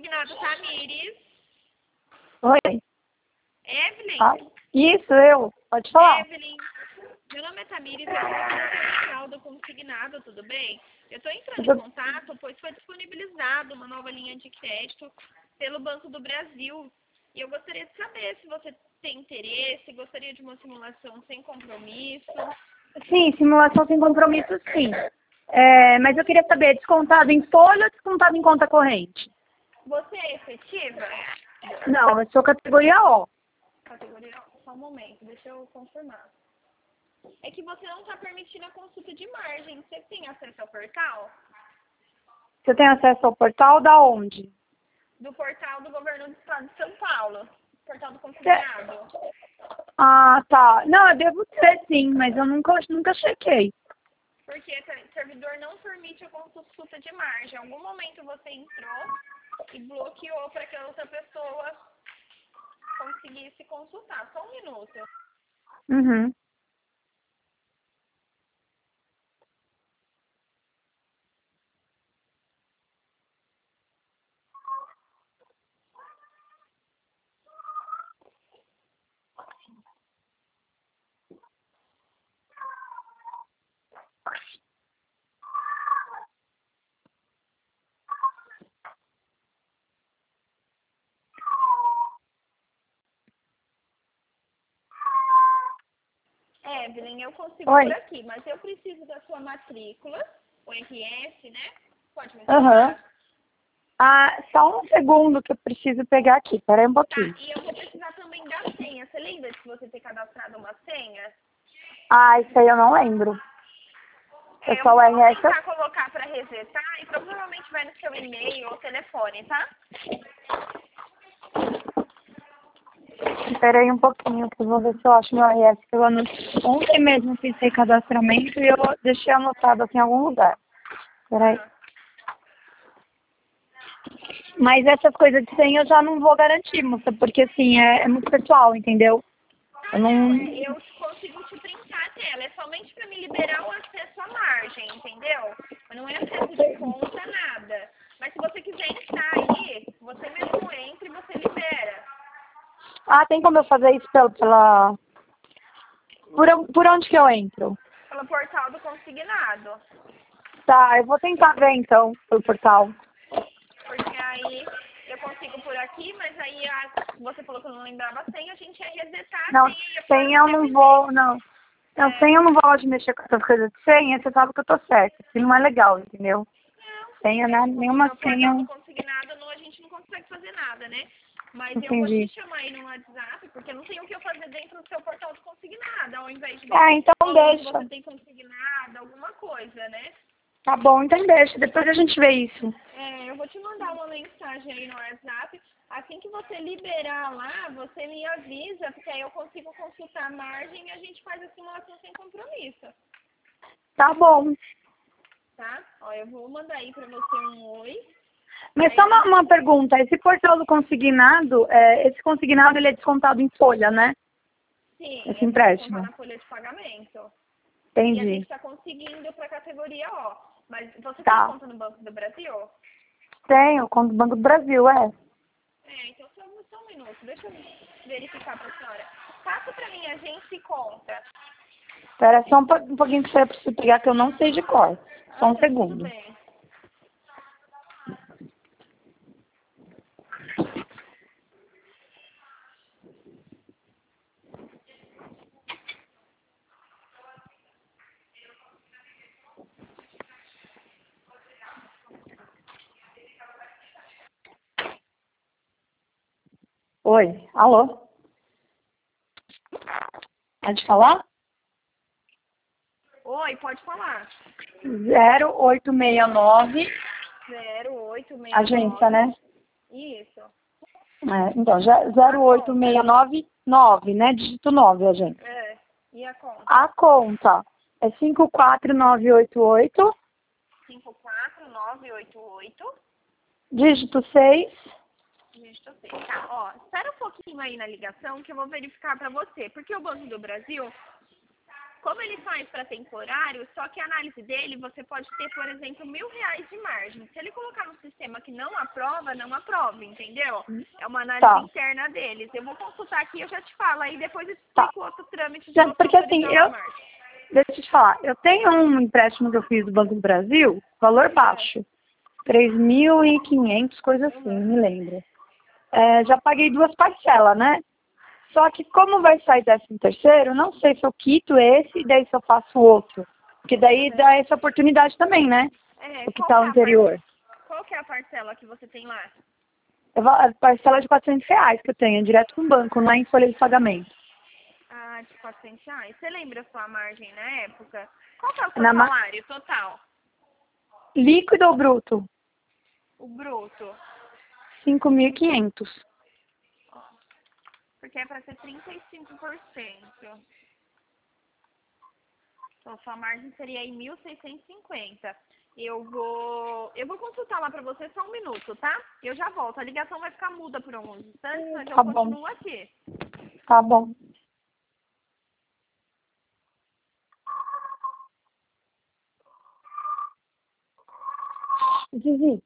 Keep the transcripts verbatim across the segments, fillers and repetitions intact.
consignado Tamires. Oi. Evelyn? Ah, isso, eu. Pode falar. Evelyn, meu nome é Tamires, eu sou comercial do consignado, tudo bem? Eu estou entrando Tudo... em contato, pois foi disponibilizado uma nova linha de crédito pelo Banco do Brasil. E eu gostaria de saber se você tem interesse, gostaria de uma simulação sem compromisso. Sim, simulação sem compromisso, sim. É, mas eu queria saber, descontado em folha ou descontado em conta corrente? Você é efetiva? Não, eu sou categoria O. Categoria, só um momento, deixa eu confirmar. É que você não está permitindo a consulta de margem. Você tem acesso ao portal? Você tem acesso ao portal da onde? Do portal do governo do estado de São Paulo. Portal do consignado. Ah, tá. Não, eu devo ter sim, mas eu nunca, nunca chequei. Porque o servidor não permite a consulta de margem. Em algum momento você entrou e bloqueou para que a outra pessoa conseguisse consultar. Só um minuto. Uhum. Evelyn, eu consigo Oi. por aqui, mas eu preciso da sua matrícula, o R S, né? Pode me Aham. falar? Uhum. Ah, só um segundo que eu preciso pegar aqui. Pera aí um Tá, pouquinho. e eu vou precisar também da senha. Você lembra de você ter cadastrado uma senha? Ah, isso aí eu não lembro. É É, eu só o vou R S. tentar colocar para resetar e provavelmente vai no seu e-mail ou telefone, tá? Espera aí um pouquinho que eu vou ver se eu acho meu R S. Que eu anot... Ontem mesmo fiz recadastramento e eu deixei anotado aqui em algum lugar. Espera aí. Ah. Mas essas coisas de senha eu já não vou garantir, moça, porque assim, é, é muito pessoal, entendeu? Eu Ah, não, não... é, eu consigo te printar a tela. É somente para me liberar o acesso à margem, entendeu? Não é acesso de conta, nada. Mas se você quiser entrar aí, você mesmo entra e você libera. Ah, tem como eu fazer isso pela... pela... Por, on- por onde que eu entro? Pelo portal do consignado. Tá, eu vou tentar ver então, pelo portal. Porque aí eu consigo por aqui, mas aí a, você falou que eu não lembrava a senha, a gente ia resetar a Não, senha e ia pôr senha no eu seu não e-mail. vou, não. Não, É, senha eu não gosto de mexer com essas coisas de senha, você sabe que eu tô certa. Isso não é legal, entendeu? não, sim, Senha, é né? que como Nenhuma no portal do senha, consignado não, a gente não consegue fazer nada, né? Mas eu vou te entendi. chamar aí no WhatsApp, porque não tem o que eu fazer dentro do seu portal de consignado, ao invés de ver Ah, então onde deixa. você tem consignado, alguma coisa, né? Tá bom, então deixa. Depois a gente vê isso. É, eu vou te mandar uma mensagem aí no WhatsApp. Assim que você liberar lá, você me avisa, porque aí eu consigo consultar a margem e a gente faz a simulação sem compromisso, Tá bom. tá? Ó, eu vou mandar aí pra você um oi. Mas Aí só a uma, gente... uma pergunta. Esse portal do consignado, é, esse consignado ele é descontado em folha, né? Sim, Esse eu vou descontar empréstimo. na folha de pagamento. E a gente Entendi. está conseguindo para a categoria O. Mas você tem Tá. conta no Banco do Brasil? Tenho, conta do Banco do Brasil, é. É, então só, só um minuto. Deixa eu verificar para a senhora. Passa para mim a agência e conta. Espera só um, po- um pouquinho que você precisa pegar, que eu não sei de cor. Só Ah, um não, tudo segundo. bem. Oi, alô? Pode falar? Oi, pode falar. zero oito seis nove, Zero oito seis agência, nove. né? Isso. É, então, já A zero oito seis conta. nove nove, né? Dígito nove, agência. É. E a conta? A conta é cinco quatro nove oito oito, cinco quatro nove oito oito. dígito seis. Dígito seis. Tá, ó. Espera um pouquinho aí na ligação que eu vou verificar para você. Porque o Banco do Brasil Como ele faz para temporário, só que a análise dele, você pode ter, por exemplo, mil reais de margem. Se ele colocar no sistema que não aprova, não aprova, entendeu? É uma análise Tá, interna deles. Eu vou consultar aqui e eu já te falo. Aí depois eu te tá. explico outro trâmite de Já- você Porque assim, autorizar uma eu, margem. deixa eu te falar, eu tenho um empréstimo que eu fiz do Banco do Brasil, valor baixo, três mil e quinhentos, coisa assim, Uhum. me lembro. É, já paguei duas parcelas, né? Só que como vai sair décimo terceiro, não sei se eu quito esse e daí se eu faço outro. Porque daí Uhum. dá essa oportunidade também, né? É, O qual que quitar é o a par... anterior. qual que é a parcela que você tem lá? Eu vou- A parcela de quatrocentos reais que eu tenho, é direto com o banco, não é em folha de pagamento. Ah, de quatrocentos reais. Você lembra a sua margem na época? Qual que é o seu Na ma- salário total? Líquido ou bruto? O bruto? cinco mil e quinhentos. Porque é para ser trinta e cinco por cento. Então, sua margem seria aí mil seiscentos e cinquenta. Eu vou, eu vou consultar lá para você só um minuto, tá? Eu já volto. A ligação vai ficar muda por alguns instantes, mas eu Tá bom, continuo aqui. tá bom. Zizi,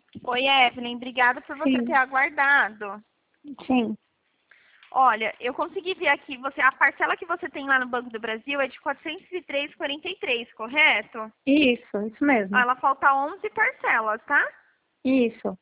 Oi, Evelyn, obrigada por você ter Sim, aguardado. sim. Olha, eu consegui ver aqui, você, a parcela que você tem lá no Banco do Brasil é de quatrocentos e três vírgula quarenta e três, correto? Isso, isso mesmo. Ela falta onze parcelas, tá? Isso.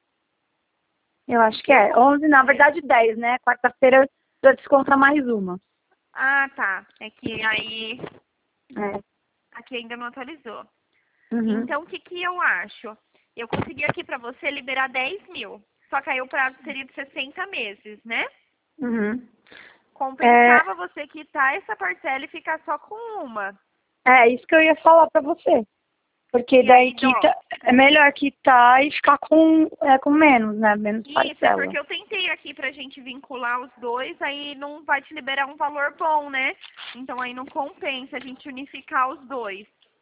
Eu acho que Que é. onze, na acontece? verdade dez, né? Quarta-feira já desconta mais uma. Ah, tá. É que aí, É. aqui ainda não atualizou. Uhum. Então, o que que eu acho? Eu consegui aqui pra você liberar dez mil. Só que aí o prazo seria de sessenta meses, né? Uhum. É, Compensava você quitar essa parcela e ficar só com uma. é isso que eu ia falar pra você. Porque E daí aí, ó, quita, é é. melhor quitar e ficar com, é, com menos, né? Menos Isso, é parcela. porque eu tentei aqui pra gente vincular os dois, aí não vai te liberar um valor bom, né? Então aí não compensa a gente unificar os dois.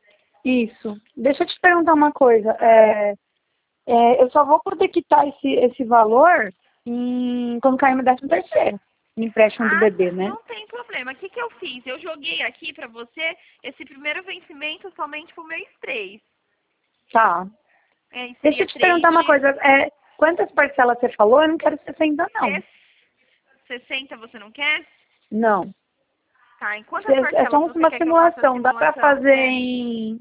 Isso. Deixa eu te perguntar uma coisa. Ah, É, é, eu só vou poder quitar esse, esse valor em, quando cair meu décimo terceiro. No empréstimo do ah, bebê, né? não tem problema. O que, que eu fiz? Eu joguei aqui pra você esse primeiro vencimento somente pro mês três. Tá. É, e Deixa seria eu te perguntar três uma de coisa. É, quantas parcelas você falou? Eu não quero sessenta, não. ses- sessenta, você não quer? Não. Tá, em quantas Cê- É só parcelas você uma quer que eu faça a simulação. Dá pra simulação? fazer É, em,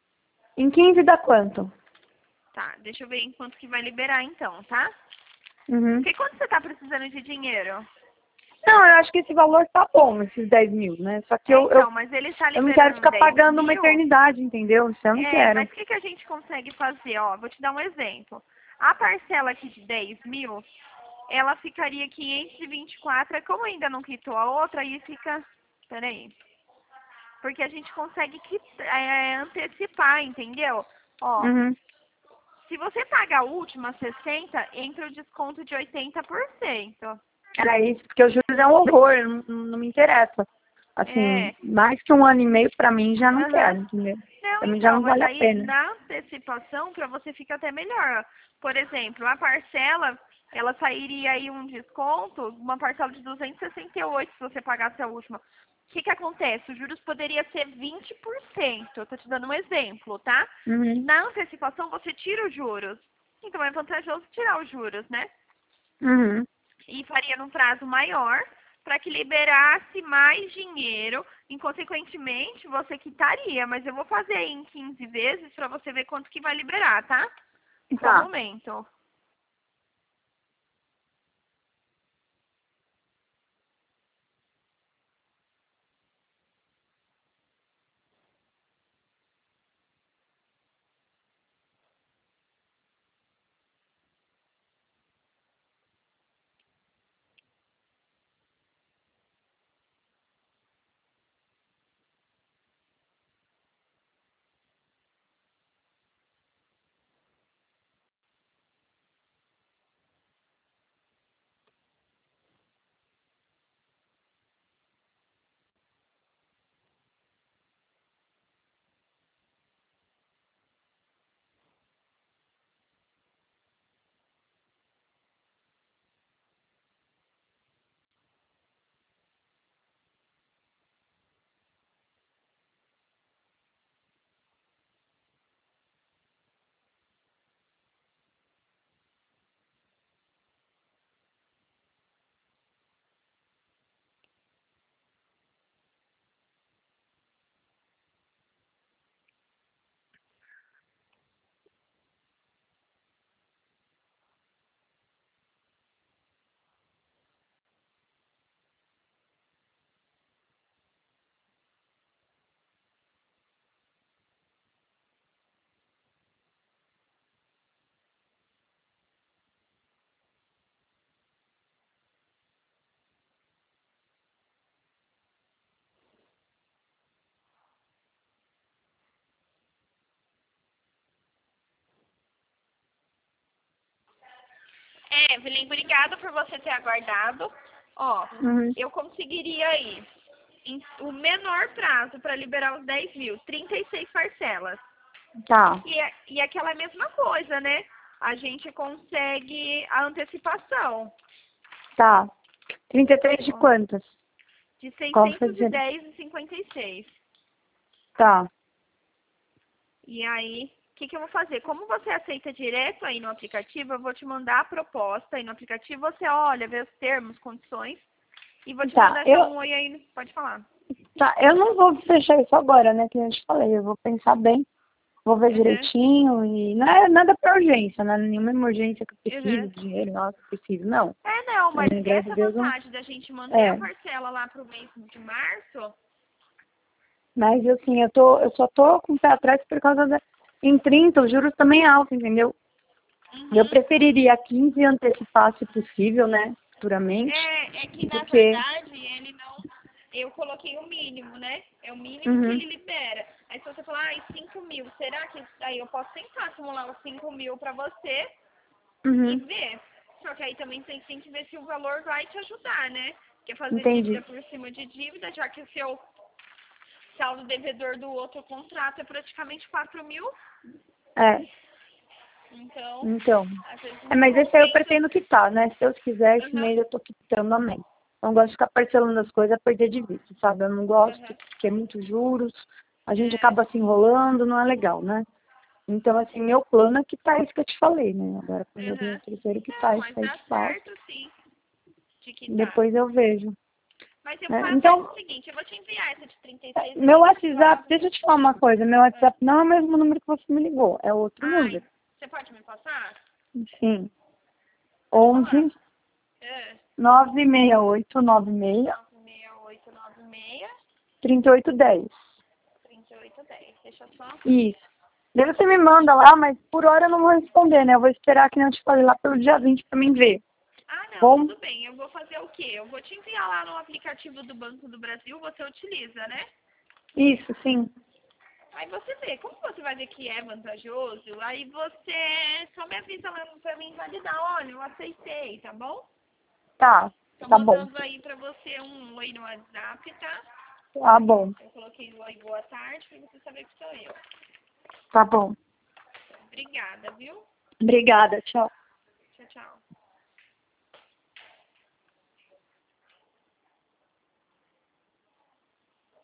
em quinze dá quanto? tá, deixa eu ver em quanto que vai liberar então, tá? Uhum. Porque quanto você tá precisando de dinheiro? Não, eu acho que esse valor tá bom, esses dez mil, né? Só que É, eu, eu, então, mas ele está eu não quero liberando em ficar dez pagando uma mil. eternidade, entendeu? Isso eu não É, quero. mas o que, que a gente consegue fazer? Ó, vou te dar um exemplo. A parcela aqui de dez mil, ela ficaria quinhentos e vinte e quatro. É como ainda não quitou a outra, aí fica... Peraí. Porque a gente consegue qui- é, antecipar, entendeu? Ó, Uhum. se você pagar a última sessenta, entra o desconto de oitenta por cento. Era isso, porque os juros é um horror, não, não me interessa. Assim, É. mais que um ano e meio pra mim já não Aham. quero, entendeu? Não, Pra mim já então, não mas vale a aí pena. na antecipação para você fica até melhor. Por exemplo, a parcela, ela sairia aí um desconto, uma parcela de duzentos e sessenta e oito se você pagasse a última. O que que acontece? Os juros poderia ser vinte por cento. Eu tô te dando um exemplo, tá? Uhum. Na antecipação você tira os juros. Então é vantajoso tirar os juros, né? Uhum. E faria num prazo maior para que liberasse mais dinheiro. Inconsequentemente, você quitaria, mas eu vou fazer em quinze vezes para você ver quanto que vai liberar, tá? Só um Tá. momento. É, Evelyn, obrigada por você ter aguardado. Ó, Uhum. eu conseguiria aí em- o menor prazo para liberar os dez mil, trinta e seis parcelas. Tá. E, é- e aquela mesma coisa, né? A gente consegue a antecipação. Tá. trinta e três de Ó, quantas? de Qual foi seiscentos e dizendo? dez e cinquenta e seis. Tá. E aí que, que eu vou fazer? Como você aceita direto aí no aplicativo, eu vou te mandar a proposta aí no aplicativo, você olha, vê os termos, condições, e vou te Tá, mandar eu, então um oi aí, pode falar. tá, eu não vou fechar isso agora, né? Que eu te falei, eu vou pensar bem, vou ver Uhum, direitinho e não é nada pra urgência, não é nenhuma emergência que eu preciso uhum. de dinheiro, nossa, eu preciso, não. É, não, mas É, graças a essa Deus, não. vantagem da gente manter a É, parcela lá pro mês de março, mas assim, eu, tô, eu só tô com o pé atrás por causa da. Em trinta, os juros também é alto, entendeu? Eu uhum. preferiria quinze antecipar, se possível, né? Futuramente, É, é que na porque. verdade ele não. Eu coloquei o mínimo, né? É o mínimo que Uhum, ele libera. Aí se você falar, ai, cinco mil, será que aí eu posso tentar acumular os cinco mil pra você e uhum, ver? Só que aí também tem, tem que ver se o valor vai te ajudar, né? Porque fazer dívida entendi. por cima de dívida, já que o seu saldo devedor do outro contrato é praticamente quatro mil, É, então, então. às vezes É, não mas esse aí eu compensa. pretendo quitar, né? Se Deus quiser, esse Aham, mês eu tô quitando, amém. Não gosto de ficar parcelando as coisas a perder de vista, sabe? Eu não gosto, aham. porque é muito juros, a gente É, acaba se enrolando, não é legal, né? Então, assim, meu plano é quitar isso que eu te falei, né? Agora, quando eu aham. tenho terceiro Não, quitar isso mas aí dá de fato, certo sim de quitar. depois eu vejo, Mas eu né? faço faz o Então, seguinte, eu vou te enviar essa de trinta e seis meu aqui WhatsApp, mensalado. deixa eu te falar uma coisa, meu Ah, WhatsApp não é o mesmo número que você me ligou, é outro ai, número. você pode me passar? Sim. Pode falar. onze É, nove seis oito nove seis nove seis oito nove seis, três oito um zero. trinta e oito dez. Deixa eu só. Isso. Daí você me manda lá, mas por hora eu não vou responder, né? Eu vou esperar que não te falei lá pelo dia vinte pra mim ver. Ah, não, Bom? tudo bem. Eu vou fazer o quê? Eu vou te enviar lá no aplicativo do Banco do Brasil, você utiliza, né? Isso, sim. Aí você vê, como você vai ver que é vantajoso, aí você só me avisa lá pra mim validar, olha, eu aceitei, tá bom? Tá, Tô tá bom. mandando aí pra você um oi no WhatsApp, tá? Tá bom, Eu coloquei o oi boa tarde pra você saber que sou eu. tá bom. Obrigada, viu? Obrigada, tchau. Tchau, tchau.